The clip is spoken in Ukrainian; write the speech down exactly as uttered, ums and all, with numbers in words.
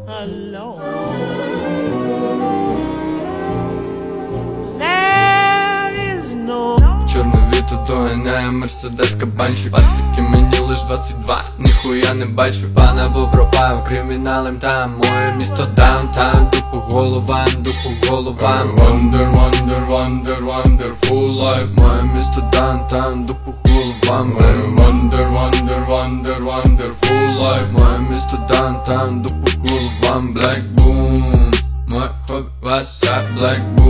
alone. There is no. Чорне віто доганяє мерседес кабанчик. Пацики, мені лиш двадцять два, ніхуя не бачу. Пан або пропав, криміналем там. Моє місто даунтаун, дупу головам, дупу головам. Wonder, wonder, wonder, wonderful life. Моє місто даунтаун, дупу головам. Wonder, wonder, wonder, wonderful life. Моє місто даунтаун, дупу головам. Black boom, моє хобі, what's up, black boom.